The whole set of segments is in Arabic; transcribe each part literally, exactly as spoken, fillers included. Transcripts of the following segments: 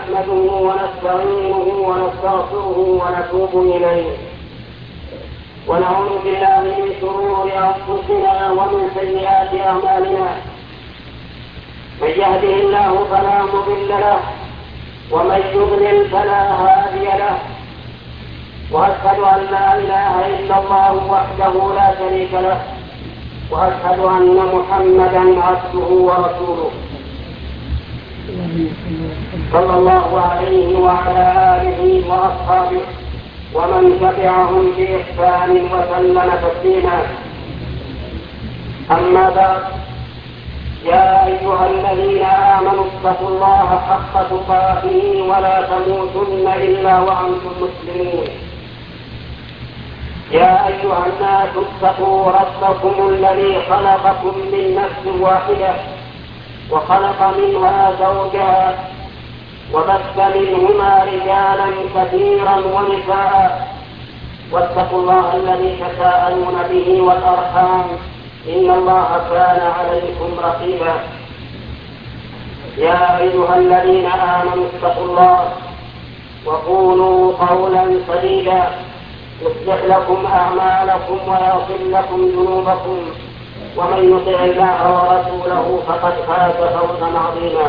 نحمده ونستعينه ونستغفره ونتوب إليه ونعوذ بالله من شرور أنفسنا ومن سيئات أعمالنا. من يهده الله فلا مضل له ومن يضلل فلا هادي له، وأشهد أن لا إله إلا الله وحده لا شريك له، وأشهد أن محمدا عبده ورسوله صلى الله عليه وعلى آله وأصحابه ومن تبعهم بإحسان وسلم تسليما. أما بعد، يا أيها الذين آمنوا اتقوا الله حق تقاته ولا تموتن إلا وأنتم مسلمون. يا أيها الناس اتقوا ربكم الذي خلقكم من نفس واحدة وخلق منها زوجها وبث منهما رجالا كثيرا ونساء، واتقوا الله الذي تساءلون به والأرحام إن الله كان عليكم رقيبا. يا أيها الذين آمنوا اتقوا الله وقولوا قولا سديدا يصلح لكم أعمالكم ويغفر لكم ذنوبكم، ومن يطع الله ورسوله فقد فاز فوزا عظيما.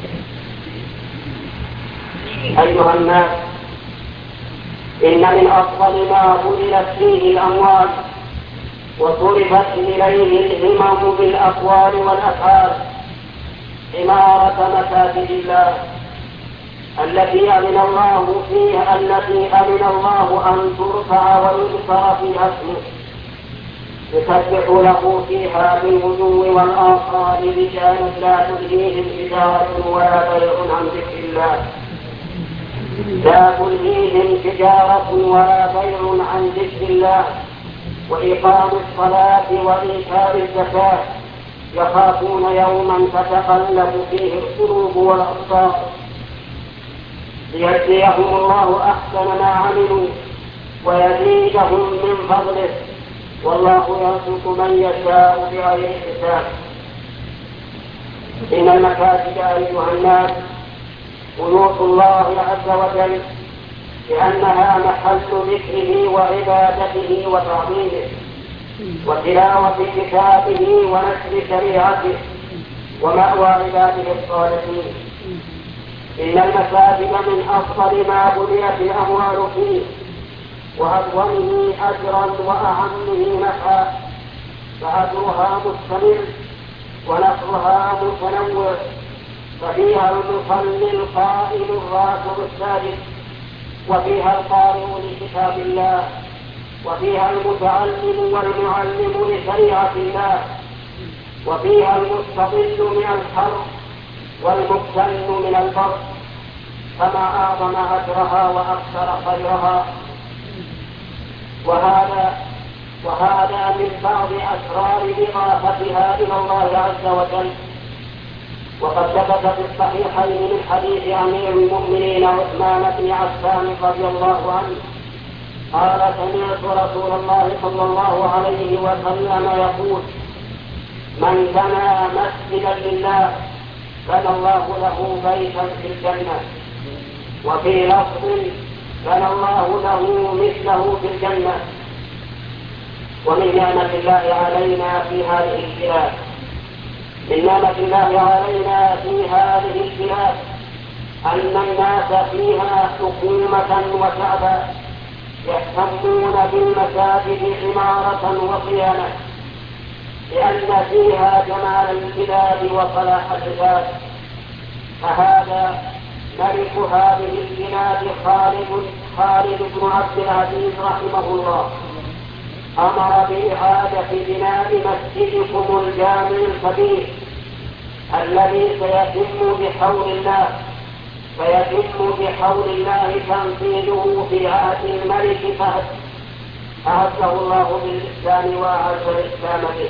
أيها الناس، إن من أفضل ما بذلت فيه الأموال وصرفت إليه الهمم بالأقوال والأفعال عمارة مساجد الله التي أذن الله فيها التي أذن الله أن ترفع ويذكر فيها اسمه، يسبح له فيها بالغدو والآصال رجال لا تلهيهم تجارة ولا بيع عن ذكر الله لا تلهيهم تجارة ولا بيع عن ذكر الله وإقام الصلاة وإيتاء الزكاة، يخافون يوما تتقلب فيه القلوب والأبصار، ليجزيهم الله أحسن ما عملوا ويزيدهم من فضله، والله يرزق من يشاء بغير حساب. إن المساجد أيها الناس بيوت الله عز وجل، لأنها محل ذكره وعبادته وتعظيمه وتلاوة كتابه ونشر شريعته ومأوى عباده الصالحين. إن المساجد من أفضل ما بنيت الأموال فيه وأدومه أجرا وأعمه نفعا، فأجرها مستمر ونفعها متنوع، ففيها المصلي القائم الراكع الساجد، وفيها القارئ لكتاب الله، وفيها المتعلم والمعلم لشريعة الله، وفيها المستظل من الحر والمبتل من البر، فما أعظم أجرها وأكثر خيرها. وهذا وهذا من بعض أسرار إضافتها إلى الله عز وجل. وقد ثبت في الصحيحين من حديث أمير المؤمنين عثمان بن عفان رضي الله عنه قال: سمعت رسول الله صلى الله عليه وسلم يقول: من بنى مسجدا لله بنى الله له بيتا في الجنة، وفي لفظ: بنى الله له مثله في الجنة. ومن نعمة الله علينا في هذه البلاد من نعمة الله علينا في هذه البلاد أن الناس فيها حكومة وشعبا يهتمون بالمساجد عمارة وصيانة، لأن فيها جمال البلاد وصلاح العباد. فهذا ملك هذه البلاد خالد خالد بن عبد العزيز رحمه الله أمر بإعادة بناء مسجدكم الجامع الكبير الذي سيتم بحول الله فيتم بحول الله تنفيذه في عهد الملك فهد، أعزه الله بالإسلام وأعز الإسلام به،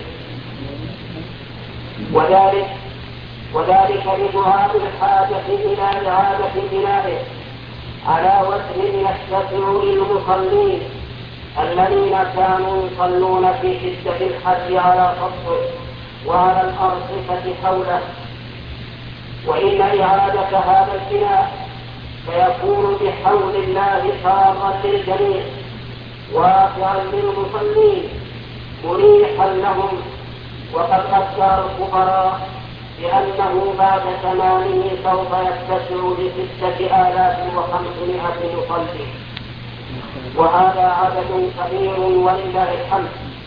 وذلك وذلك لدعاء الحاجة إلى إعادة بنائه على وجه يتسع للمصلين الذين كانوا يصلون في شدة الحج على سطحه وعلى الأرصفة حوله. وإن إعادة هذا البناء فيكون بحول الله صارا للجميع واسعا للمصلين مريحا لهم. وقد أذكر الخبراء بأنه بعد تمامه سوف يتسع لستة آلاف وخمسمائة مصلي، وهذا عدد كبير ولله الحمد.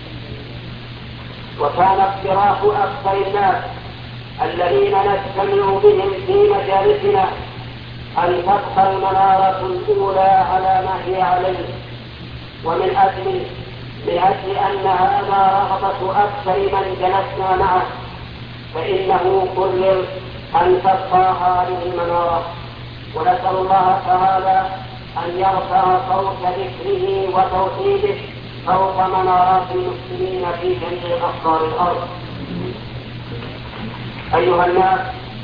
وكان اقتراح أكثر الناس الذين نجتمع بهم في مجالسنا أن تبقى المنارة الأولى على ما هي عليه، ومن أجل من أجل أن هذا رغبة أكثر من جلسنا معه، فإنه قرر أن تبقى هذه المنارة. ونسأل الله تعالى أن يرفع صوت ذكره وتوحيده فوق منارات المسلمين في جميع أقطار الأرض. أيها الناس،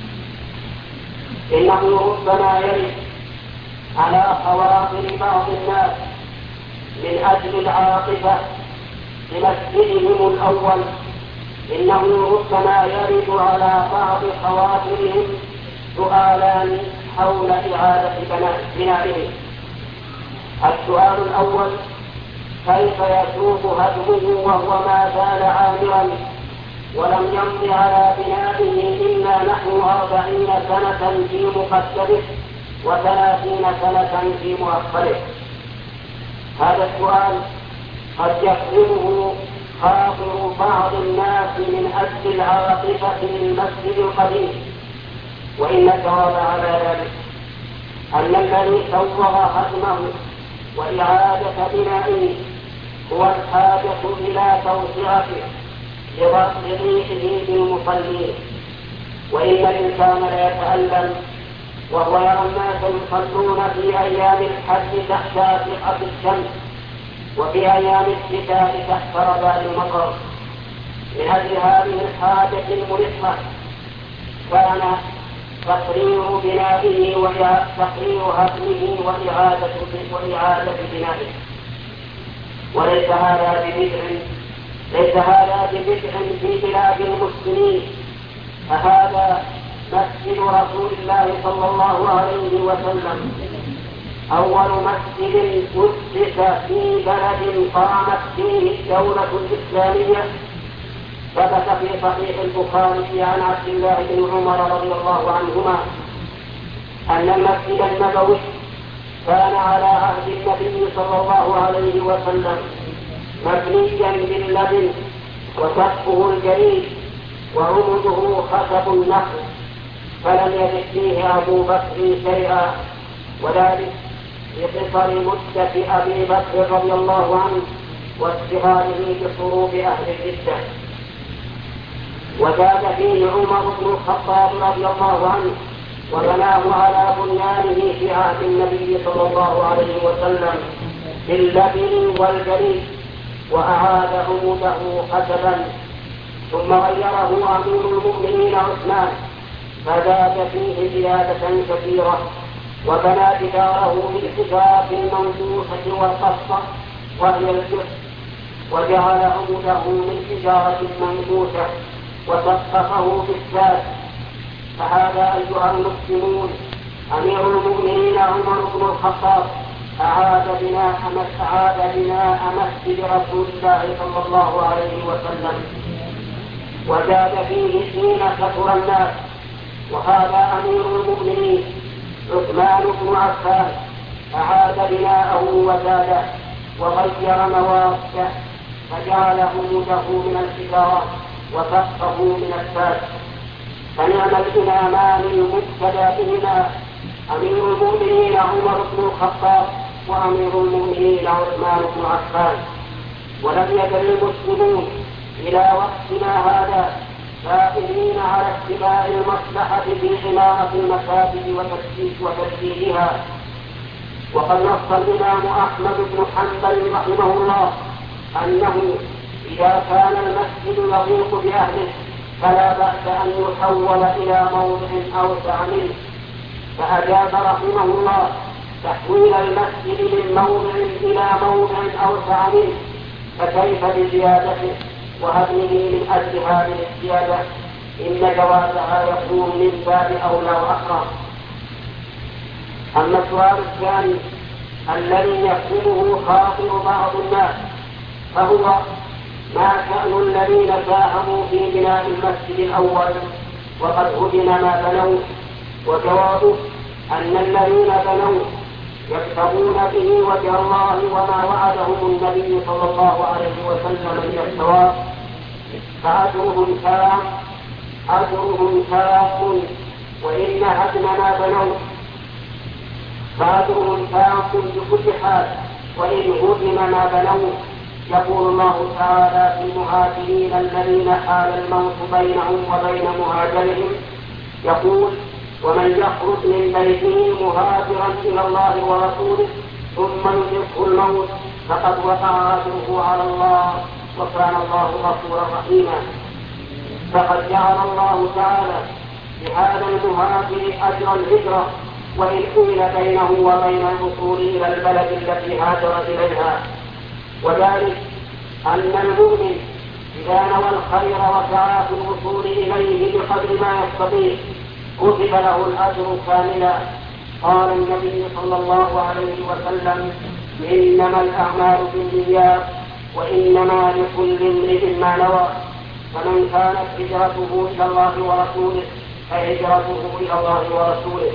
إنه ربما يرد على خواطر بعض الناس من أجل العاطفة لمسجدهم الأول، إنه ربما يرد على بعض خواطرهم سؤالان حول إعادة بنائه. السؤال الأول: كيف يتوب هدمه وهو ما زال عامرا ولم يمض على بنائه إلا نحو أربعين سنة في مقدمه وثلاثين سنة في مؤخره؟ هذا السؤال قد يفهمه خاطر بعض الناس من أجل العاطفة للمسجد القديم، وإن الجواب على ذلك أن الذي سوغ هدمه وإعادة بنائه هو الحاجة إلى توسعته لضيقه بالمصلين. وإن الإنسان لا يتألم وهو يرى الناس يصلون في أيام الحج تحت أشعة الشمس وفي أيام الشتاء تحت رذاذ المطر. من أجل هذه الحاجة الملحة كان تقرير بنائه وتقرير هدمه وإعادة وإعادة بنائه. وليس هذا ببدع ليس هذا ببدع في بلاد المسلمين، فهذا مسجد رسول الله صلى الله عليه وسلم، أول مسجد أسس في بلد قامت فيه الدولة الإسلامية. ثبت في صحيح البخاري عن عبد الله بن عمر رضي الله عنهما أن المسجد النبوي كان على عهد النبي صلى الله عليه وسلم مبنيا باللبن وسقفه الجريد وعمده خشب النخل، فلم يجد فيه أبو بكر شيئا، وذلك بقصر مدة أبي بكر رضي الله عنه واستغاله بحروب أهل الردة. وزاد فيه عمر بن الخطاب رضي الله عنه وبناه على بنيانه في عهد النبي صلى الله عليه وسلم باللبن والجريد وأعاد عموده خشبا، ثم غيره أمير المؤمنين عثمان فزاد فيه زيادة كثيرة، وبنى جداره بالحجارة المنفوشة والقصة وهي الجث، وجعل عموده من حجارة منفوشة وسقفه بالساد. فهذا أيها المسلمون أمير المؤمنين عمر بن الخطاب أعاد بناء أعاد بناء مسجد رسول الله صلى الله عليه وسلم، وزاد فيه حين كثر الناس. وهذا أمير المؤمنين عثمان بن عفان أعاد بناءه وزاده وغير مواده، فجعل عموده من الحجارة وسقفه من الساد. فنعم الإمامان المقتدى بهما أمير المؤمنين عمر بن الخطاب وأمير المؤمنين عثمان بن عفان. ولم يزل المسلمون إلى وقتنا هذا سائرين على اتباع المصلحة في حماية المساجد وتسجيلها. وقد نص الإمام أحمد بن حنبل رحمه الله أنه إذا كان المسجد يضيق بأهله فلا بأس أن يحول إلى موضع أوسع منه، فأجاب رحمه الله تحويل المسجد من موضع إلى موضع أوسع منه، فكيف بزيادته وهدمه من أجل هذه الزيادة؟ إن جوازها يكون من باب أولى وأقرب. أما السؤال الثاني الذي يحسبه خاطر بعض الناس فهو ما شأن الذين ساهموا في بناء المسجد الأول وقد هدم ما بنوا؟ وجوابه أن الذين بنوا يبتغون به وجه الله وما وعدهم النبي صلى الله عليه وسلم من الثواب فأجرهم تام أجرهم تام وإن هدم ما بنوا فأجرهم تام بكل حال وإن هدم ما بنوا. يقول الله تعالى في المهاجرين الذين حال الموت بينهم وبين مهاجرهم يقول ومن يخرج من بيته مهاجرا إلى الله ورسوله ثم يدركه الموت فقد وقع أجره على الله وكان الله غفورا رحيما. فقد جعل الله تعالى لهذا المهاجر أجر الهجرة وإن حيل بينه وبين الوصول إلى البلد التي هاجر إليها، وذلك أن المؤمن إذا نوى الخير وسعى في الوصول إليه بقدر ما يستطيع كتب له الأجر كاملا. قال النبي صلى الله عليه وسلم إنما الأعمال بالنيات وإنما لكل امرئ ما نوى، فمن كانت هجرته إلى الله ورسوله فهجرته إلى الله ورسوله.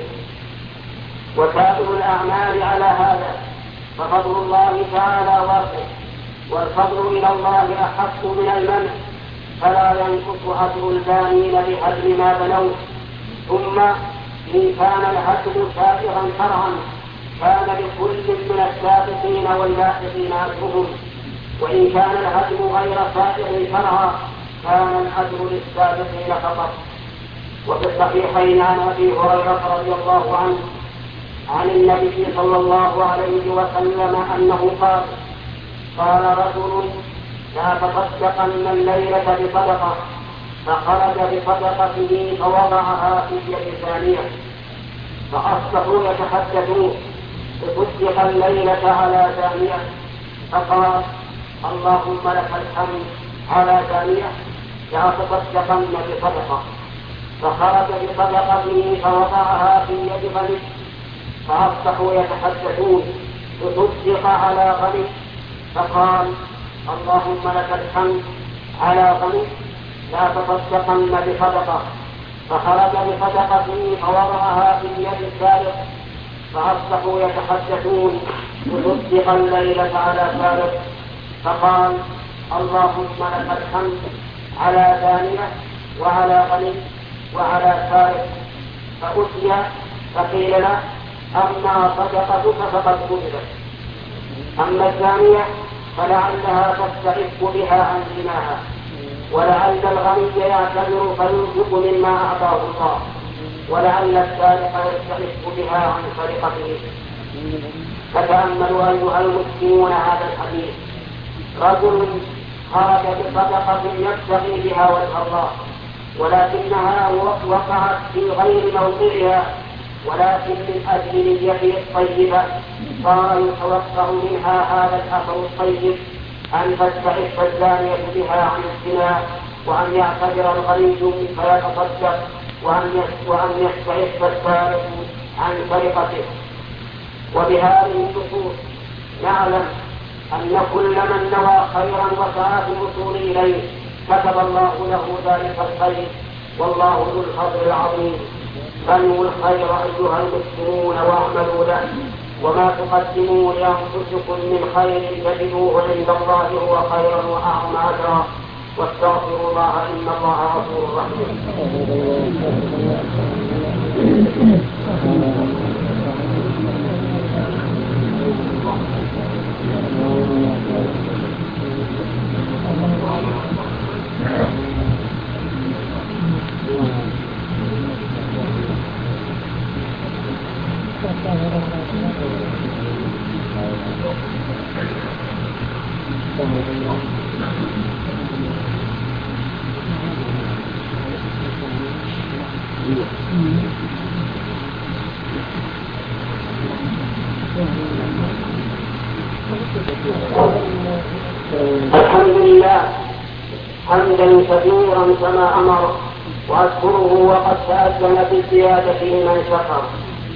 وسائر الأعمال على هذا ففضل الله تعالى واسع والفضل إلى الله أحق من المنع فلا ينقص أجر البانين بهدم ما بنوا. ثم إن كان الهدم سائغا شرعا كان لكل من السابقين واللاحقين أجرهم، وإن كان الهدم غير سائغ شرعا كان الأجر للسابقين فقط. وفي الصحيحين عن أبي هريرة رضي الله عنه عن النبي صلى الله عليه وسلم أنه قال قال رجل لا تصدقن الليلة بصدقة فخرج بصدقته فوضعها في يد ثانية فأصبحوا يتحدثون تصدق الليلة على ثانية فقال اللهم لك الحمد على ثانية لا تصدقن بصدقة فخرج بصدقته فوضعها في يد غني فأصبحوا يتحدثون تصدق على غني فقال اللهم لك الحمد على غني لا تصدقن بصدقة فخرج بصدقته فوضعها في يد السارق فأصبحوا يتحدثون تصدق الليلة على سارق فقال اللهم لك الحمد على دانية وعلى غني وعلى سارق فأتي فقيل له أما صدقتك فقد قبلت، أما الثانية فلعلها تستحق بها عن زناها، ولعل الغني يعتذر فينفق مما أعطاه الله، ولعل السارق يستحق بها عن سرقته. فتأملوا أيها المسلمون هذا الحديث، رجل خرج بصدقة يبتغي بها وجه الله ولكنها وقعت في غير موضعها ولكن من أجل نيته الطيبة صار يتوقع منها هذا الأثر الطيب أن تستحق الزانية بها عن الزنا وأن يعتذر الغني فيتصدق وأن يستحق السارق عن سرقته. وبهذه النصوص نعلم أن كل من نوى خيرا وسعى في الوصول إليه كتب الله له ذلك الخير والله ذو الفضل العظيم. فانووا الخير أيها المسلمون واعملوا له وما تقدموا لأنفسكم من خير تجدوه عند الله هو خيرا وأعظم أجرا واستغفروا الله إن الله غفور رحيم. الحمد لله حمدا كثيرا كما أمر وأشكره وقد تأذن بالزيادة لمن شكر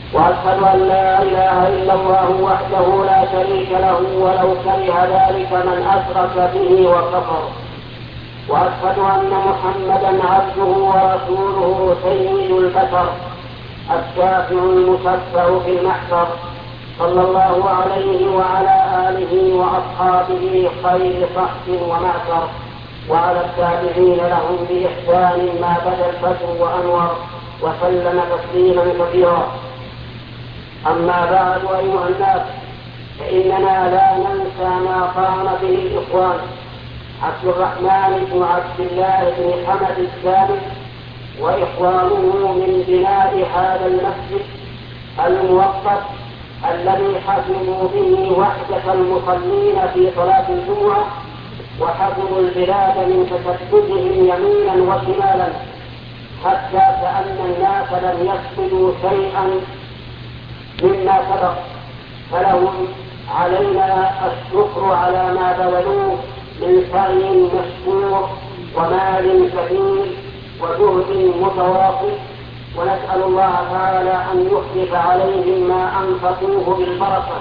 وأشهد أن لا إله إلا الله وحده لا شريك له ولو كره ذلك من أشرك به وكفر. وأشهد أن محمدا عبده ورسوله سيد البشر الشافع المشفع في المحشر، صلى الله عليه وعلى آله وأصحابه خير صحب ومعشر، وعلى التابعين لهم بإحسان ما بدا الفتح وأنور، وسلم تسليما كثيرا. أما بعد أيها الناس، فإننا لا ننسى ما قام به الإخوان عبد الرحمن بن عبد الله بن حمد الثابت وإخوانه من بناء هذا المسجد الموقت الذي حفظوا به وحدة المصلين في صلاة الجمعة، وحفظوا البلاد من تشتتهم يمينا وشمالا، حتى كأن الناس لم يفقدوا شيئا مما سبق. فلهم علينا الشكر على ما بذلوه من سعي مشكور ومال كثير وجهد متواصل، ونسأل الله تعالى أن يخلف عليهم ما أنفقوه بالبركة.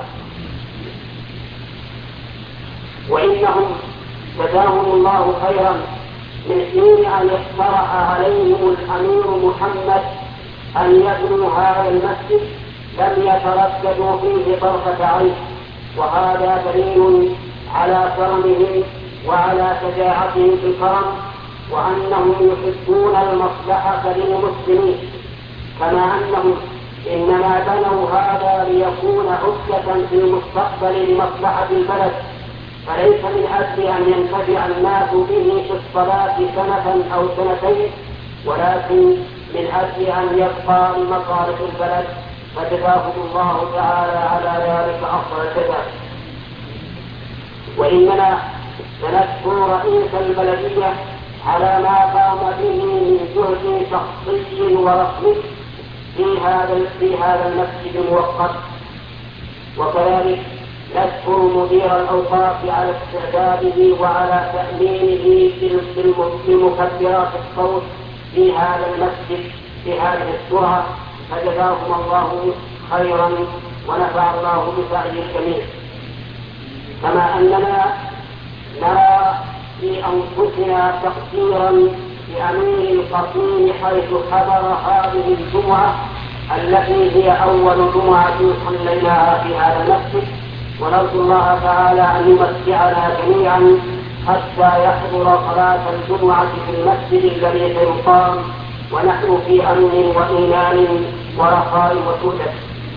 وإنهم جزاهم الله خيرا من حين أن اقترح عليهم الأمير محمد أن يبنوا هذا المسجد لم يترددوا فيه طرفة عين، وهذا دليل على كرمهم وعلى شجاعتهم في الكرم، وأنهم يحبون المصلحة للمسلمين، كما أنهم إنما بنوا هذا ليكون حجة في المستقبل لمصلحة البلد، فليس من أجل أن ينتفع الناس به في الصلاة سنة أو سنتين، ولكن من أجل أن يبقى لمصالح البلد، فجزاهم الله تعالى على ذلك أفضل الجزاء. وإننا سنشكر رئيس البلدية على ما قام به من جهد شخصي ورسمي في هذا في هذا المسجد الموقت، وكذلك نشكر مدير الأوقاف على استعداده وعلى تأمينه بمكبرات الصوت في هذا المسجد في هذه السرعة، فجزاهم الله خيرا ونفع الله بسعي الجميع. كما أننا نرى في أنفسنا تقصيرا لأمير القصيم حيث حضر هذه الجمعة التي هي أول جمعة صليناها في هذا المسجد، ونرجو الله تعالى أن يمتعنا جميعا حتى يحضر صلاة الجمعة في المسجد الذي سيقام ونحن في أمن وإيمان ورخاء وسعادة.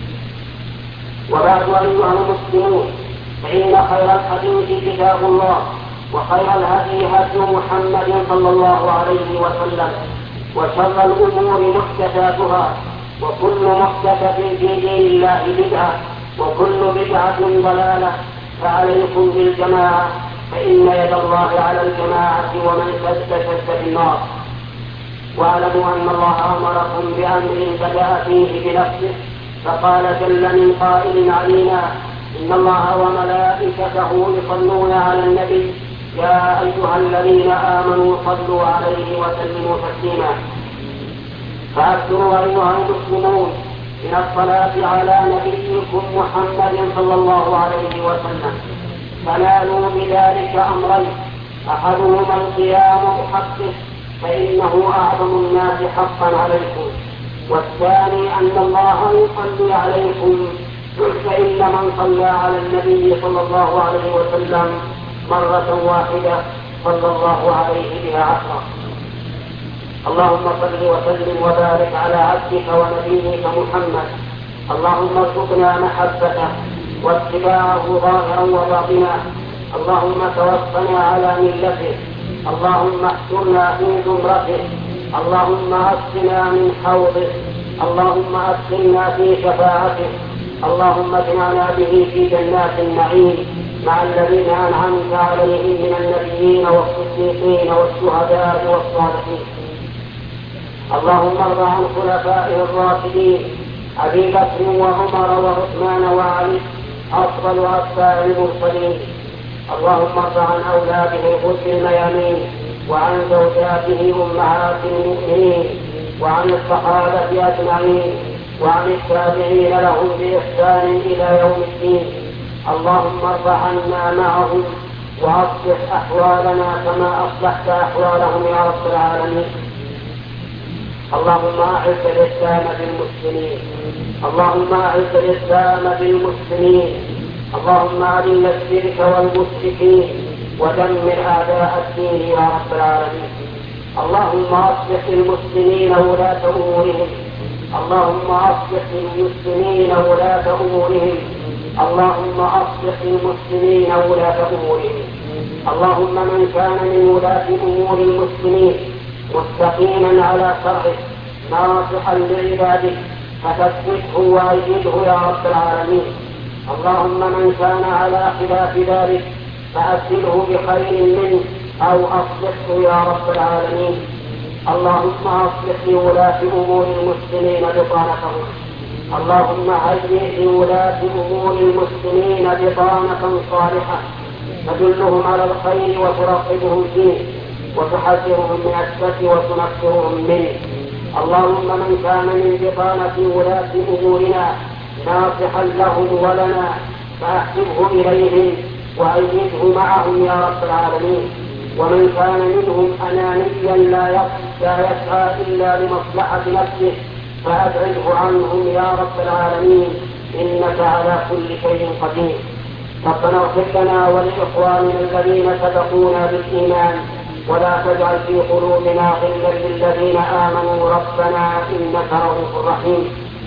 وبعد أيها المسلمون، فإن خير الحديث كتاب الله، وخير الهدي هدي محمد صلى الله عليه وسلم، وشر الأمور محدثاتها، وكل محدثة في دين الله بدعة، وكل بدعة ضلالة. فعليكم بالجماعة، فإن يد الله على الجماعة، ومن شد شد بالنار. واعلموا أن الله أمركم بأمر بدأ فيه بنفسه، فقال جل من قائل علينا: إن الله وملائكته يصلون على النبي يا أيها الذين آمنوا صلوا عليه وسلموا تسليما. فأكثروا أيها المسلمون من الصلاة على نبيكم محمد صلى الله عليه وسلم، فنالوا بذلك أمرين: أحدهما القيام بحقه فإنه أعظم الناس حقا عليكم، والثاني أن الله يصلي عليكم، فإن من صلى على النبي صلى الله عليه وسلم مرة واحدة صلى الله عليه بها عشرة. اللهم صل وسلم وبارك على عبدك ونبيك محمد. اللهم ارزقنا محبته واتباعه ظاهرا وباطنا. اللهم توفنا على ملته. اللهم احشرنا في زمرته. اللهم اسقنا من حوضه. اللهم ادخلنا في شفاعته. اللهم اجمعنا به في جنات النعيم مع الذين انعمت عليهم من النبيين والصديقين والشهداء والصالحين. اللهم ارض عن خلفائه الراشدين ابي بكر وعمر وعثمان وعلي افضل اتباع المرسلين. اللهم ارض عن اولاده الغر الميامين وعن زوجاته امهات المؤمنين وعن الصحابه اجمعين وعن التابعين لهم بإحسان إلى يوم الدين. اللهم ارفع عنا معهم وأصلح أحوالنا كما أصلحت أحوالهم يا رب العالمين. اللهم أعز الإسلام بالمسلمين اللهم أعز الإسلام بالمسلمين اللهم أذل الشرك والمشركين ودمر أعداء الدين يا رب العالمين. اللهم أصلح للمسلمين ولاة أمورهم اللهم أصلح للمسلمين ولاة أمورهم اللهم أصلح للمسلمين ولاة أمورهم. اللهم من كان من ولاة أمور المسلمين مستقيما على شرعه ناصحا لعباده فثبته وأيده يا رب العالمين. اللهم من كان على خلاف ذلك فأبدله بخير منه أو أصلحه يا رب العالمين. اللهم أصلح لولاة أمور المسلمين بطانتهم اللهم هيئ لولاة أمور المسلمين بطانة صالحة تدلهم على الخير وترغبهم فيه وتحذرهم من الشر وتنفرهم منه. اللهم من كان من بطانة ولاة أمورنا ناصحا لهم ولنا فأحبه إليهم وأيده معهم يا رب العالمين. ومن كان منهم أنانيا لا يسعى إلا لمصلحة نفسه فأبعده عنهم يا رب العالمين إنك على كل شيء قدير. ربنا اغفر لنا ولإخواننا الذين سبقونا بالإيمان ولا تجعل في قلوبنا غلا للذين آمنوا ربنا إنك رؤوف رحيم.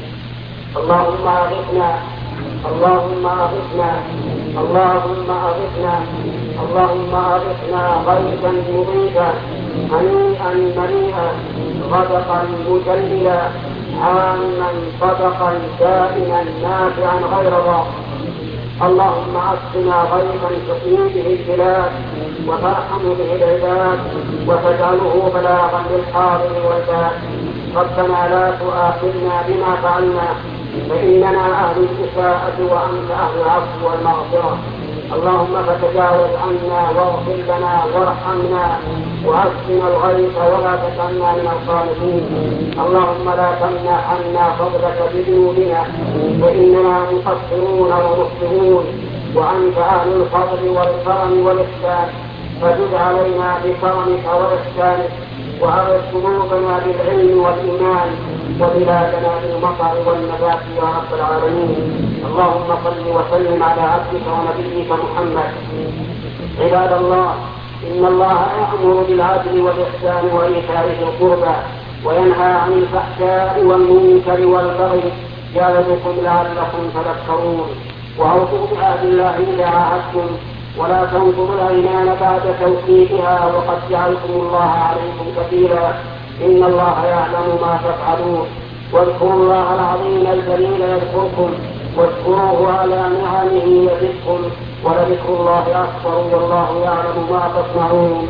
اللهم أغثنا اللهم أغثنا اللهم أغثنا اللهم أغثنا غيثا مغيثا هنيئا مريئا غدقا مجللا عاما صدقا دائما نافعا غير ضار. اللهم أسقنا غيثا تحيي به البلاد وترحم به العباد وتجعله بلاغا للحاضر والباد. ربنا لا تؤاخذنا بما فعلنا فإننا أهل الإساءة وأنت أهل العفو والمغفرة. اللهم فتجاوز عنا واغفر لنا وارحمنا وأسقنا الغيث ولا تجعلنا من القانطين. اللهم لا تمنع عنا فضلك بذنوبنا فإننا مقصرون ومخطئون وأنت أهل الفضل والكرم والإحسان فزد علينا بكرمك وإحسانك وأغث قلوبنا بالعلم والإيمان وبلادنا بالمطر والنبات يا رب العالمين. اللهم صل وسلم على عبدك ونبيك محمد. عباد الله إن الله يأمر بالعدل والإحسان وإيتاء ذي القربى وينهى عن الفحشاء والمنكر والبغي يعظكم لعلكم تذكرون. وأوفوا بعهد الله إذا عاهدتم ولا تنقضوا الأيمان بعد توكيدها وقد جعلكم الله عليكم كفيلا إن الله يعلم ما تفعلون. واذكروا الله العظيم الجليل يذكركم واشكروه على نعمه يزدكم ولذكر الله أكبر والله يعلم ما تصنعون.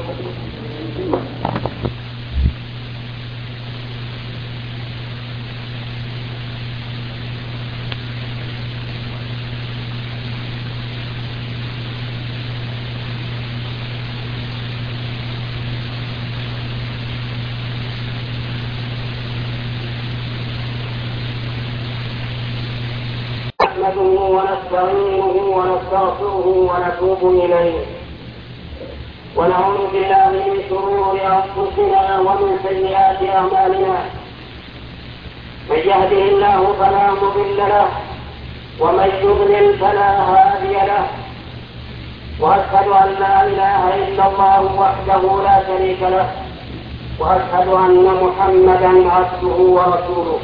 نحمده ونستعينه ونستغفره ونتوب إليه ونعوذ بالله من شرور أنفسنا ومن سيئات أعمالنا. من يهده الله فلا مضل له ومن يضلل فلا هادي له. وأشهد أن لا إله إلا الله وحده لا شريك له وأشهد أن محمدا عبده ورسوله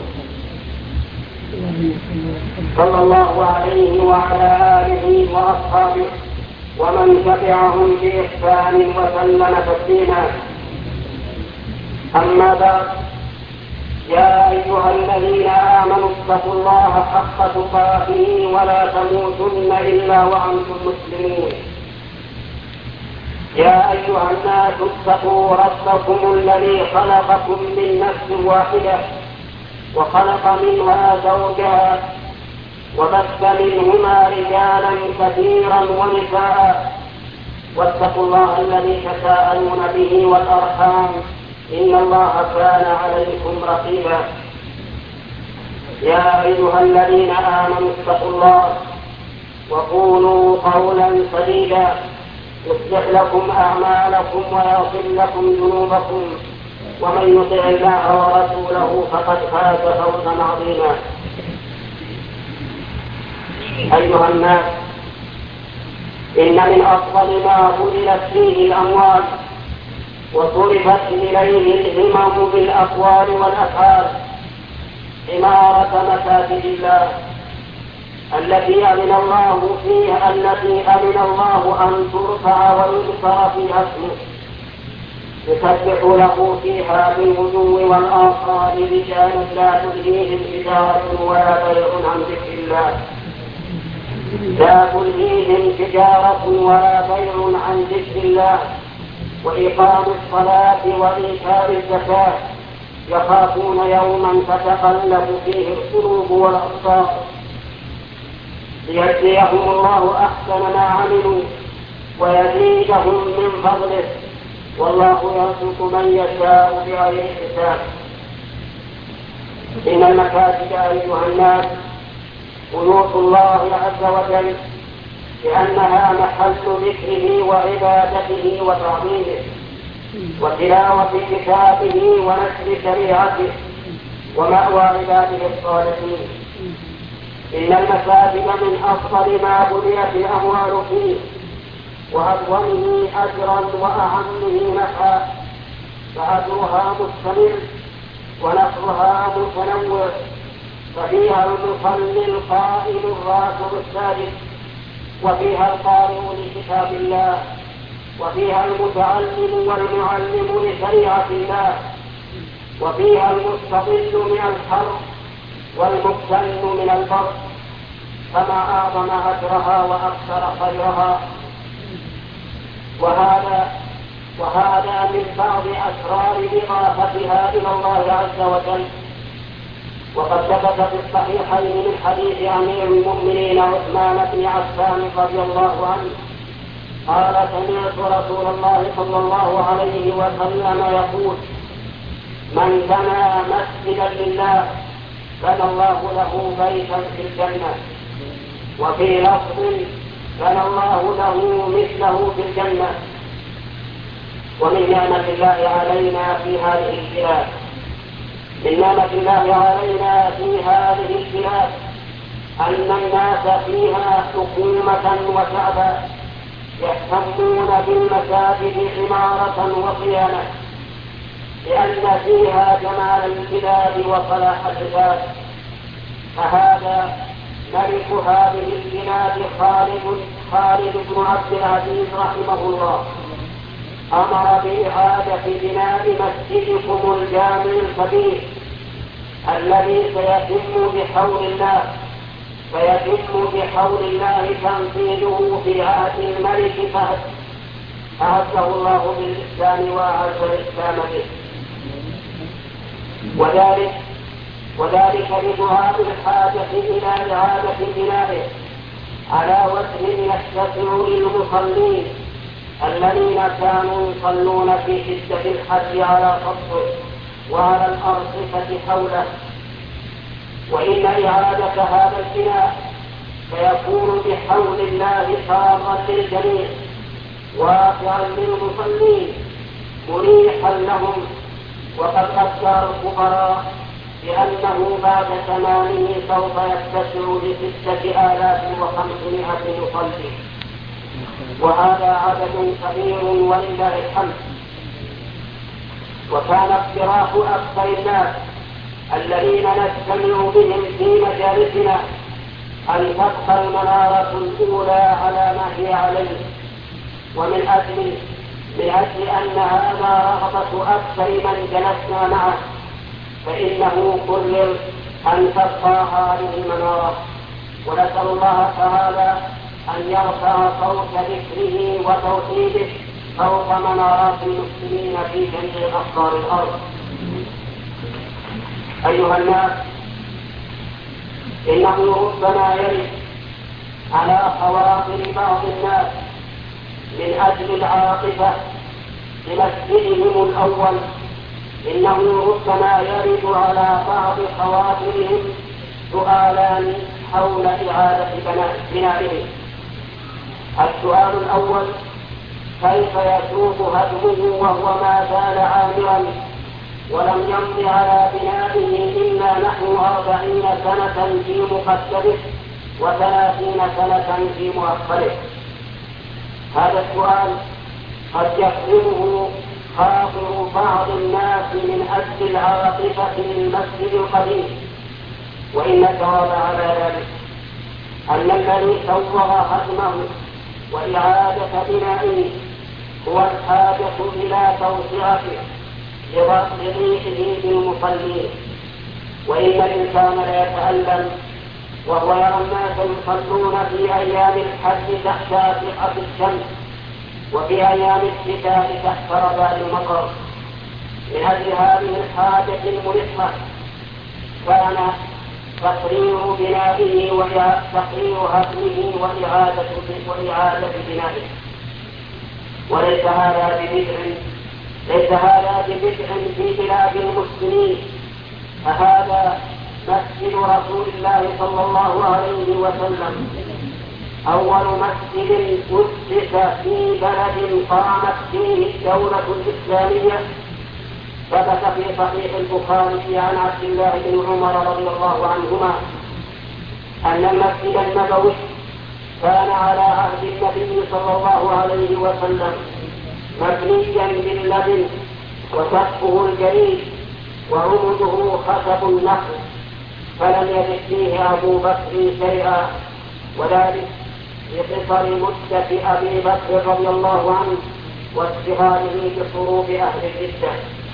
صلى الله عليه وعلى آله وأصحابه ومن تبعهم بإحسان وسلم تسليما. أما بعد يا أيها الذين آمنوا اتقوا الله حق تقاته ولا تموتن إلا وأنتم مسلمون. يا أيها الناس اتقوا ربكم الذي خلقكم من نفس واحدة وخلق منها زوجها وبث منهما رجالا كثيرا ونساء واتقوا الله الذي تساءلون به والأرحام إن الله كان عليكم رقيبا. يا أيها الذين آمنوا اتقوا الله وقولوا قولا سديدا يصلح لكم أعمالكم ويغفر لكم ذنوبكم ومن يطع الله ورسوله فقد فاز فوزا عظيما. أيها الناس، إن من أفضل ما بذلت فيه الأموال وصرفت إليه الهمم بالأقوال والأفعال عمارة مساجد الله التي أذن الله فيها التي أذن الله أن ترفع ويذكر فيها اسمه يسبح له فيها بالغدو والآصال رجال لا تلهيهم تجارة ولا بيع عن ذكر الله لا تلهيهم تجارة ولا بيع عن ذكر الله وإقام الصلاة وإيتاء الزكاة يخافون يوما تتقلب فيه القلوب والأبصار ليجزيهم الله أحسن ما عملوا ويزيدهم من فضله والله يرزق من يشاء بغير حساب. إن المساجد أيها الناس بيوت الله عز وجل لأنها محل ذكره وعبادته وتعظيمه وتلاوة كتابه ونشر شريعته ومأوى عباده الصالحين. إن المساجد من أفضل ما بنيت الأموال فيه وأعظمه أجرا وأعمه نفعا فأجرها مستمر ونفعها متنوع ففيها المصلي القائم الراكع الساجد وفيها القارئ لكتاب الله وفيها المتعلم والمعلم لشريعة الله وفيها المستظل من الحر والمبتل من البر فما أعظم أجرها وأكثر خيرها. وهذا وهذا من بعض أسرار إضافتها إلى الله عز وجل. وقد ثبت في الصحيحين من حديث أمير المؤمنين عثمان بن عفان رضي الله عنه قال سمعت رسول الله صلى الله عليه وسلم يقول من بنى مسجدا لله بنى الله له بيتا في الجنة وفي لفظ بنى الله له مثله في الجنة. ومن نعمة الله علينا في هذه البلاد من نعمة الله علينا في هذه البلاد أن الناس فيها حكومة وشعبا يهتمون بالمساجد عمارة وصيانة لأن فيها جمال البلاد وصلاح العباد. فهذا ملك هذه البلاد خالد خالد بن عبد العزيز رحمه الله أمر بإعادة بناء مسجدكم الجامع الكبير الذي سيتم بحول الله فيتم بحول الله تنفيذه في عهد الملك فهد أعزه الله بالإسلام وأعز الإسلام به وذلك وذلك بدعاء الحاجة إلى إعادة بنائه على وجه يتسع للمصلين الذين كانوا يصلون في شدة الحج على سطحه وعلى الأرصفة حوله. وإن إعادة هذا البناء فيكون بحول الله صارا للجميع وافعا للمصلين مريحا لهم. وقد أذكر الفقراء بأنه بعد ثمانه سوف يتسع لستة آلاف وخمسمائة مصلي وهذا عدد كبير ولله الحمد. وكان اقتراح أكثر الناس الذين نجتمع بهم في مجالسنا أن تبقى المنارة الأولى على ما هي عليه ومن أجل لأجل أن هذا رغبة أكثر من جلسنا معه فإنه قرر أن تبقى هذه المنارة ونسأل الله تعالى أن يرفع صوت ذكره وتوحيده فوق منارات المسلمين في جميع أقطار الأرض. أيها الناس، إنه ربما يرد على خواطر بعض الناس من أجل العاطفة لمسجدهم الأول، إنه ربما يرد على بعض خواطرهم سؤالان حول إعادة بنائه. السؤال الأول: كيف يسوق هدمه وهو ما زال عامرا ولم يمض على بنائه إلا نحو أربعين سنة في مقدمه وثلاثين سنة في مؤخره؟ هذا السؤال قد يفهمه خاطر بعض الناس من أجل العاطفة للمسجد القديم، وإن الجواب على ذلك أن الذي سوغ هدمه وإعادة بنائه هو الحاجة إلى توسعته لضيقه بالمصلين. وإن الإنسان لا يتألم وهو يرى الناس يصلون في أيام الحج تحت أشعة الشمس وفي أيام الشتاء تحت رذاذ المطر. من أجل هذه الحاجة الملحة كان تقرير بنائه وتقرير هدمه وإعادة وإعادة بنائه. وليس هذا ببدع ليس هذا ببدع في بلاد المسلمين، فهذا مسجد رسول الله صلى الله عليه وسلم، أول مسجد أسس في بلد قامت فيه الدولة الإسلامية. ثبت في صحيح البخاري عن عبد الله بن عمر رضي الله عنهما أن المسجد النبوي كان على عهد النبي صلى الله عليه وسلم مبنيا باللبن وسقفه الجريد وعمده خشب النخل، فلم يجد فيه أبو بكر شيئا، وذلك بقصر مدة أبي بكر رضي الله عنه واشتغاله بصروف أهل الردة.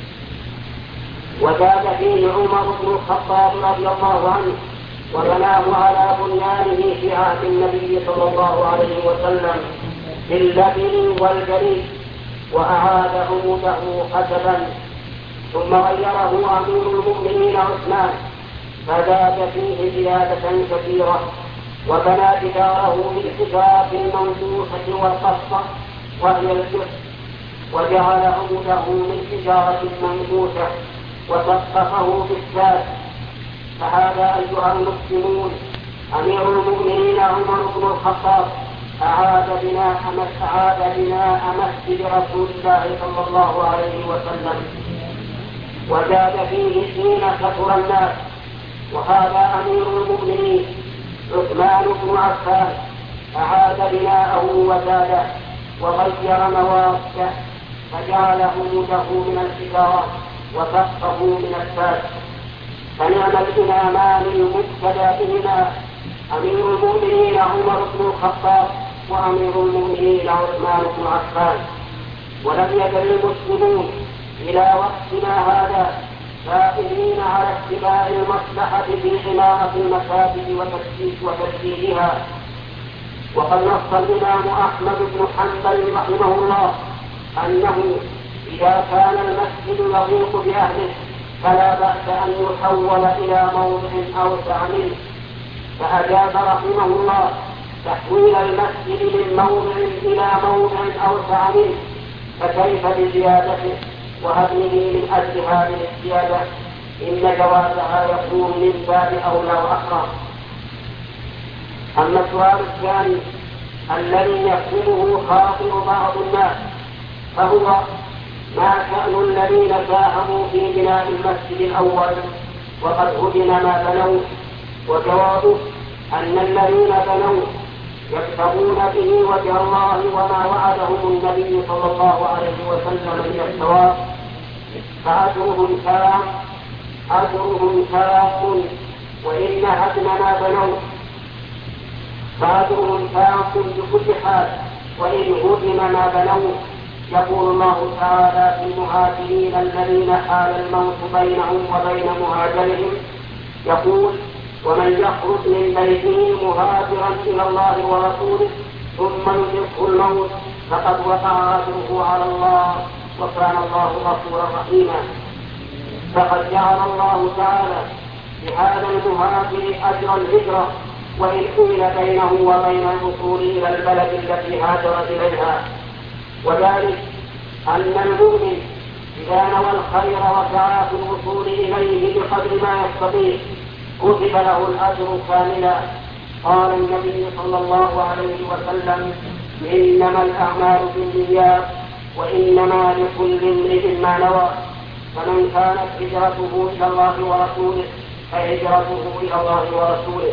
وزاد فيه عمر بن الخطاب رضي الله عنه وبناه على بنيانه في عهد النبي صلى الله عليه وسلم باللبن والجريد وأعاد عموده خشبا، ثم غيره أمير المؤمنين عثمان فزاد فيه زيادة كثيرة وبنى جداره بالحجاب المنفوشة والقصة وهي الجث، وجعل عموده من حجارة منفوشة وسقفه بالساد. فهذا أيها المسلمون أمير المؤمنين عمر بن الخطاب أعاد بناء أعاد بناء مسجد رسول الله صلى الله عليه وسلم، وزاد فيه حين كثر الناس. وهذا أمير المؤمنين عثمان بن عفان أعاد بناءه وزاده وغير مواده فجعل عموده من الحجارة وسقفه من الساد. فنعم الإمامان المقتدى بهما أمير المؤمنين عمر بن الخطاب وأمير المؤمنين عثمان بن عفان. ولم يزل المسلمون إلى وقتنا هذا سائرين على اتباع المصلحة في عمارة المساجد وتسديدها. وقد نص الإمام أحمد بن حنبل رحمه الله أنه إذا كان المسجد يضيق بأهله فلا بأس أن يحول إلى موضع أوسع منه، فأجاب رحمه الله تحويل المسجد من موضع إلى موضع أوسع منه، فكيف بزيادته وهدمه من أجل هذه الزيادة؟ إن جوازها يكون من باب أولى وأقرب. أما السؤال الثاني الذي يفهمه خاطر بعض الناس فهو: ما شأن الذين ساهموا في بناء المسجد الأول وقد هدم ما بنوا؟ وجوابه أن الذين بنوا يبتغون به وجه الله وما وعدهم النبي صلى الله عليه وسلم من الثواب، فأجرهم تام أجرهم تام وإن هدم ما بنوا فأجرهم تام بكل حال وإن هدم ما بنوا. يقول الله تعالى في المهاجرين الذين حال الموت بينهم وبين مهاجرهم، يقول: ومن يخرج من بيته مهاجرا إلى الله ورسوله ثم يدركه الموت فقد وقع أجره على الله وكان الله غفورا رحيما. فقد جعل الله تعالى لهذا المهاجر أجر الهجرة وإن حيل بينه وبين الوصول إلى البلد التي هاجر إليها. وذلك أن المؤمن إذا نوى الخير وسعى في الوصول إليه بقدر ما يستطيع كتب له الأجر كاملا. قال النبي صلى الله عليه وسلم: إنما الأعمال بالنيات وإنما لكل امرئ ما نوى، فمن كانت هجرته إلى الله ورسوله فهجرته إلى الله ورسوله.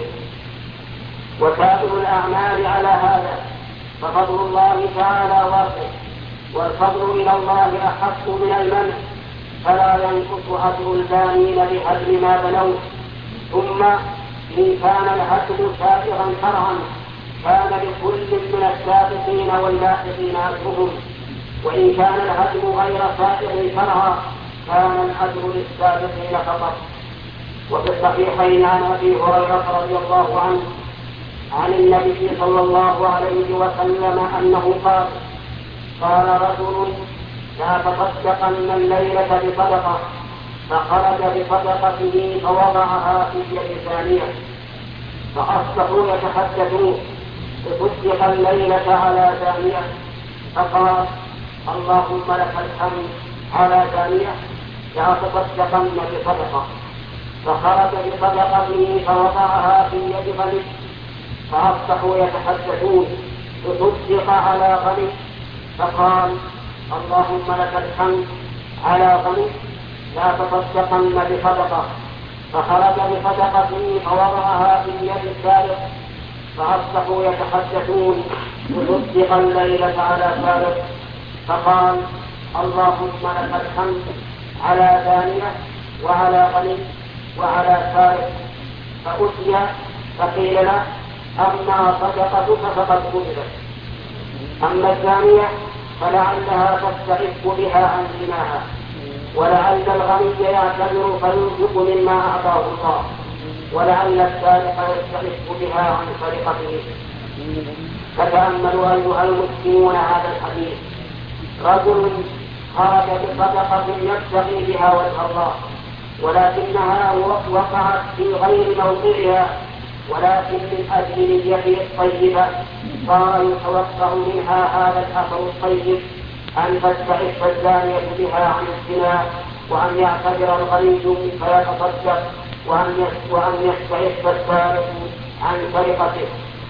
وسائر الأعمال على هذا، ففضل الله تعالى واسع، والفضل إلى الله أحق من المنع، فلا ينقص أجر البانين بهدم ما بنوا. ثم إن كان الهدم سائغا شرعا كان لكل من السابقين واللاحقين أجرهم، وإن كان الهدم غير سائغ شرعا كان الأجر للسابقين فقط. وفي الصحيحين عن أبي هريرة رضي الله عنه عن النبي صلى الله عليه وسلم أنه قال: قال رجل: لا تصدقن الليلة بصدقة، فخرج بصدقته فوضعها في يد ثانية، فأصبحوا يتحدثون: تصدق الليلة على ثانية، فقال: اللهم لك الحمد على ثانية، لا تصدقن بصدقة. فخرج بصدقته فوضعها في يد غني، فأصبحوا يتحدثون: تصدق على غني، فقال: اللهم لك الحمد على غني، لا تصدقن بصدقة. فخرج بصدقته فوضعها في يد السارق، فأصبحوا يتحدثون: تصدق الليلة على سارق، فقال: اللهم لك الحمد على ثانية وعلى غني وعلى سارق. فأتي فقيل له: أما صدقتك فقد قبلت، أما الثانية فلعلها تستحق بها عن زناها، ولعل الغني يعتذر فينفق مما أعطاه الله، ولعل السارق يستحق بها عن سرقته. فتأملوا أيها المسلمون هذا الحديث: رجل خرج بصدقة يبتغي بها وجه الله، ولكنها وقعت في غير موضعها، ولكن من أجل نيته الطيبة صار يتوقع منها هذا الأثر الطيب أن تستحق الزانية بها عن الزنا، وأن يعتذر الغني فيتصدق، وأن يستحق السارق عن سرقته.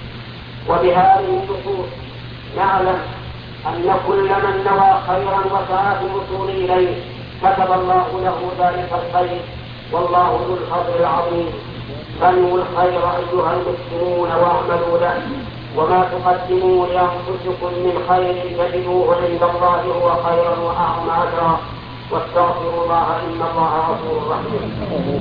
وبهذه النصوص نعلم أن كل من نوى خيرا وسعى في الوصول إليه كتب الله له ذلك الخير، والله ذو الفضل العظيم. بنوا الخير أيها المسلمون واعملوا له، وما تقدموا لأنفسكم من خير تجدوه عند الله هو خيرا وأعظم أجرا، واستغفروا الله إن الله غفور رحيم.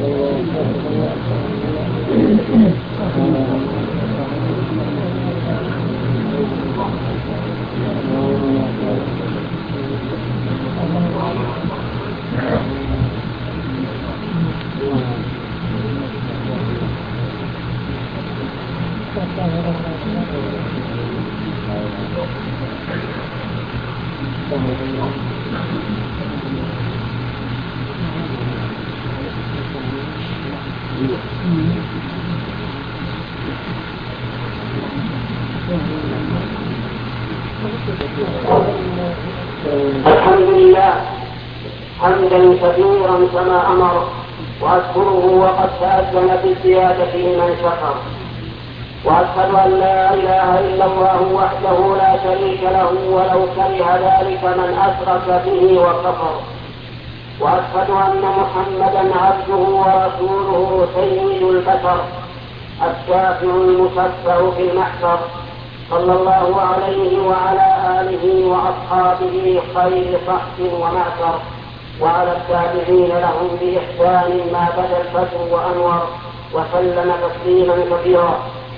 الحمد لله حمدا كثيرا كما أمر، وأشكره وقد تأذن بالزيادة لمن شكر، وأشهد أن لا إله إلا الله وحده لا شريك له ولو كره ذلك من أشرك به وكفر، وأشهد أن محمدا عبده ورسوله سيد البشر الشافع المشفع في المحشر، صلى الله عليه وعلى آله وأصحابه خير صحب ومعشر، وعلى التابعين لهم بإحسان ما بدا الفجر وأنور، وسلم تسليما كثيرا.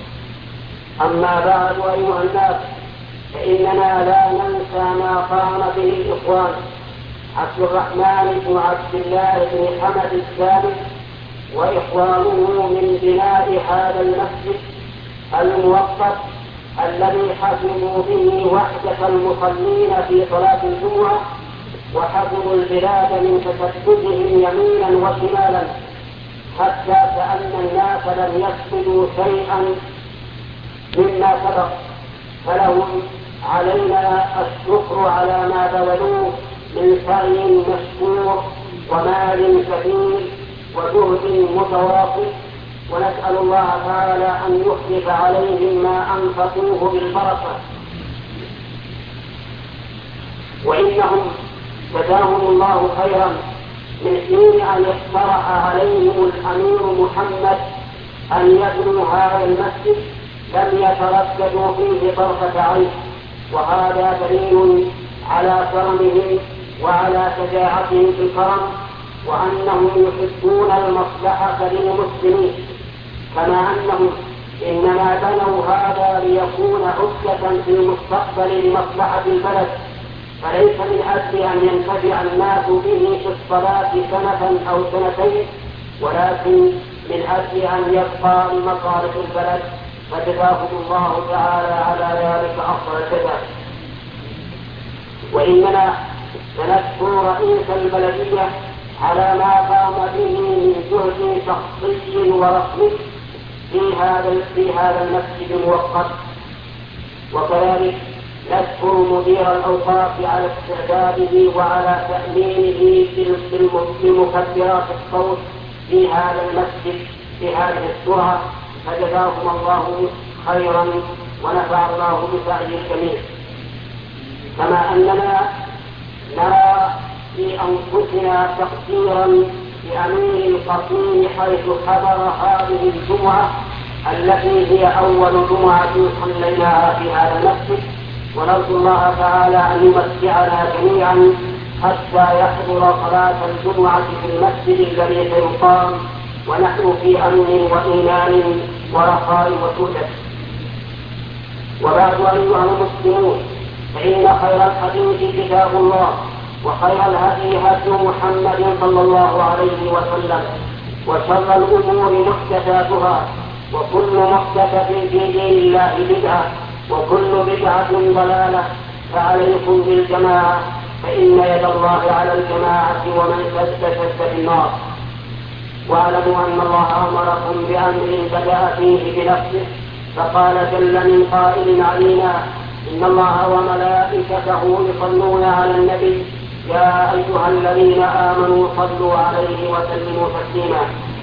أما بعد أيها الناس، فإننا لا ننسى ما قام به الإخوان عبد الرحمن بن عبد الله بن حمد الثالث وإخوانه من بناء هذا المسجد الموقت الذي حفظوا به وحدة المصلين في صلاة الجمعة، وحفظوا البلاد من تشتتهم يمينا وشمالا، حتى كأن الناس لم يفقدوا شيئا مما سبق، فلهم علينا الشكر على ما بذلوه من سعي مشكور ومال كثير وجهد متواصل ونسأل الله تعالى أن يخلف عليهم ما أنفقوه بالبركة. وإنهم جزاهم الله خيرا من حين أن اقترح عليهم الأمير محمد أن يبنوا هذا المسجد لم يترددوا فيه طرفة عين، وهذا دليل على كرمهم وعلى شجاعتهم في الكرم، وأنهم يحبون المصلحة للمسلمين، كما أنهم إنما بنوا هذا ليكون عدة في المستقبل لمصلحة البلد، فليس من أجل أن ينتفع الناس به في الصلاة سنة أو سنتين، ولكن من أجل أن يبقى لمصالح البلد، فجزاهم الله تعالى على ذلك أفضل الجزاء. وإننا سنشكر رئيس البلدية على ما قام به من جهد شخصي ورسمي في هذا في هذا المسجد الموقت، وكذلك نشكر مدير الأوقاف على استعداده وعلى تأمينه بمكبرات الصوت في هذا المسجد في هذه السرعة، فجزاهم الله خيرا ونفع الله بسعي الجميع. كما أننا نرى في أنفسنا تقصيرا بأمير القصير حيث حضر هذه الجمعة التي هي أول جمعة صليناها في هذا المسجد، ونرجو الله تعالى أن يمتعنا جميعا حتى يحضر صلاة الجمعة في المسجد الذي سيقام ونحن في أمن وإيمان ورخاء وسعادة. وبعد أيها المسلمون، فإن خير الحديث كتاب الله، وخير الهدي هدي محمد صلى الله عليه وسلم، وشر الأمور محدثاتها، وكل محدثة في دين الله بدعة، وكل بدعة ضلالة، فعليكم بالجماعة، فإن يد الله على الجماعة ومن شد شد بالنار. واعلموا أن الله أمركم بأمر بدأ فيه بنفسه، فقال جل من قائل علينا: إن الله وملائكته يصلون على النبي يا أيها الذين آمنوا صلوا عليه وسلموا تسليما.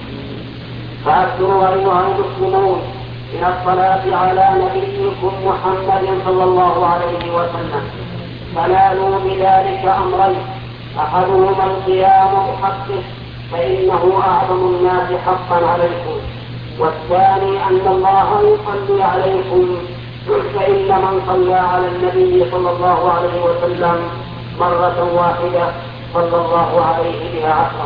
فأكثروا أيها المسلمون من الصلاة على نبيكم محمد صلى الله عليه وسلم، فنالوا بذلك أمرين: أحدهما القيام بحقه فإنه أعظم الناس حقا عليكم، والثاني أن الله يصلي عليكم، فإن من صلى على النبي صلى الله عليه وسلم مرة واحدة صلى الله عليه بها عشرة.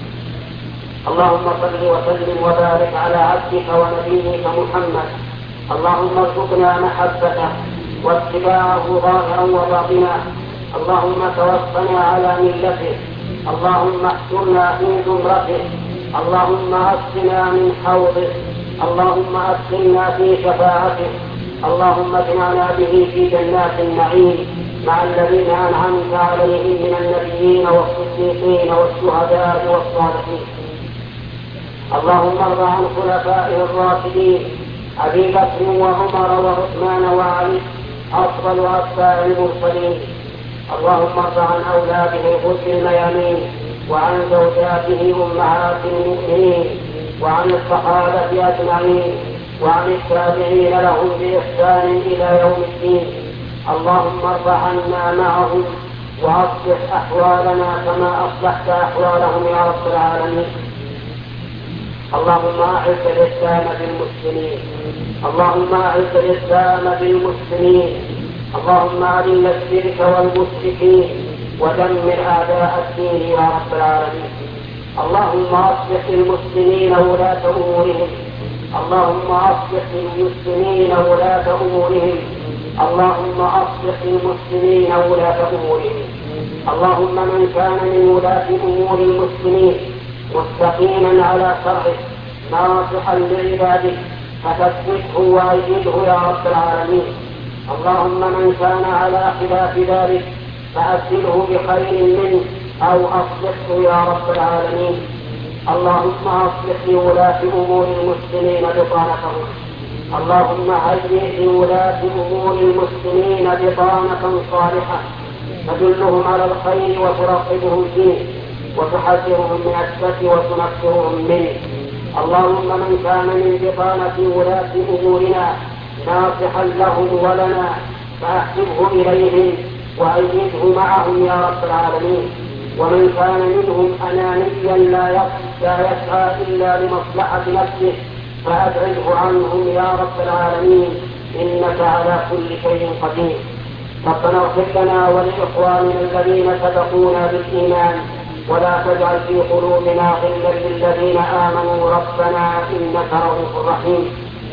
اللهم صل وسلم وبارك على عبدك ونبيك محمد. اللهم ارزقنا محبته واتباعه ظاهرا وباطنا. اللهم توفنا على ملته. اللهم احشرنا في زمرته. اللهم اسقنا من حوضه. اللهم ادخلنا في شفاعته. اللهم اجمعنا به في جنات النعيم مع الذين أنعمت عليهم من النبيين والصديقين والشهداء والصالحين. اللهم ارض عن خلفائه الراشدين أبي بكر وعمر وعثمان وعلي أفضل أتباع المرسلين. اللهم ارض عن أولاده غر الميامين، وعن زوجاته أمهات المؤمنين، وعن الصحابة أجمعين، وعن التابعين لهم بإحسان إلى يوم الدين. اللهم ارض عنا معهم وأصلح أحوالنا كما أصلحت أحوالهم يا رب العالمين. اللهم أعز الإسلام بالمسلمين. اللهم أعز الإسلام بالمسلمين. اللهم أذل الشرك والمشركين ودمر أعداء الدين يا رب العالمين. اللهم أصلح المسلمين ولاة أمورهم. اللهم أصلح المسلمين ولاة أمورهم. اللهم أصلح المسلمين ولاة أمورهم. اللهم من كان من ولاة أمور المسلمين مستقيما على شرعه ناصحا لعباده فثبته وأيده يا رب العالمين. اللهم من كان على خلاف ذلك فأبدله بخير منه أو أصلحه يا رب العالمين. اللهم أصلح لولاة أمور المسلمين بطانتهم. اللهم هيئ لولاة أمور المسلمين بطانة صالحة تدلهم على الخير وترغبهم فيه وتحذرهم من الشر وتنفرهم منه. اللهم من كان من بطانة ولاة أمورنا ناصحا لهم ولنا فأحبه إليهم وأيده معهم يا رب العالمين. ومن كان منهم أنانيا لا يسعى إلا لمصلحة نفسه فأبعده عنهم يا رب العالمين إنك على كل شيء قدير. ربنا اغفر لنا ولإخواننا الذين سبقونا بالإيمان ولا تجعل في قلوبنا غلا للذين آمنوا ربنا إنك رؤوف رحيم.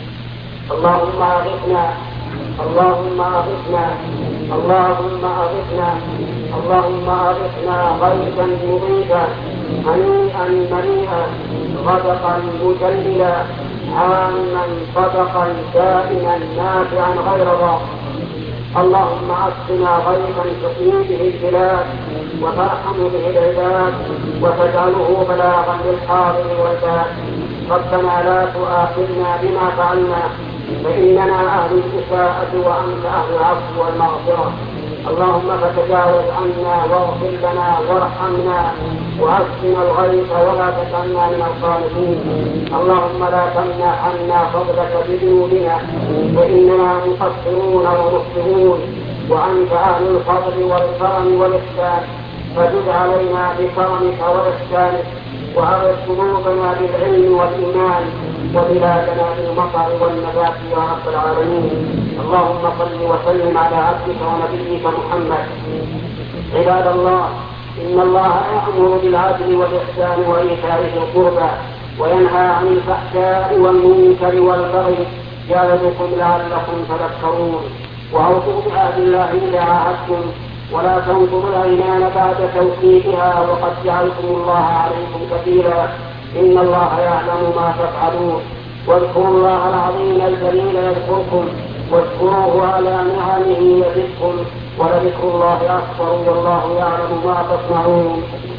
اللهم أغثنا اللهم أغثنا اللهم أغثنا اللهم أغثنا غيثا مغيثا هنيئا مريئا غدقا مجللا عاما صدقا دائما نافعا غير ضار. اللهم أسقنا غيثا تحيي به البلاد وترحم به العباد وتجعله بلاغا للحاضر والباد. ربنا لا تؤاخذنا بما فعلنا فإننا أهل الإساءة وأنت أهل العفو والمغفرة. اللهم فتجاوز عنا واغفر لنا وارحمنا وأسقنا الغيث ولا تجعلنا من القانطين. اللهم لا تمنع عنا فضلك بذنوبنا فإننا مقصرون ومخطئون وأنت أهل الفضل والكرم والإحسان فزد علينا بكرمك وإحسانك وأغث قلوبنا بالعلم والإيمان وبلادنا بالمطر والنبات يا رب العالمين. اللهم صل وسلم على عبدك ونبيك محمد. عباد الله، إن الله يأمر بالعدل والإحسان وإيتاء ذي القربى وينهى عن الفحشاء والمنكر والبغي يعظكم لعلكم تذكرون. وأوفوا بعهد الله إذا عاهدتم ولا تنقضوا الأيمان بعد توكيدها وقد جعلكم الله عليكم كفيلا إن الله يعلم ما تفعلون. واذكروا الله العظيم الجليل يذكركم واذكروه على نعمه يزدكم ولذكر الله أكبر والله يعلم ما تصنعون.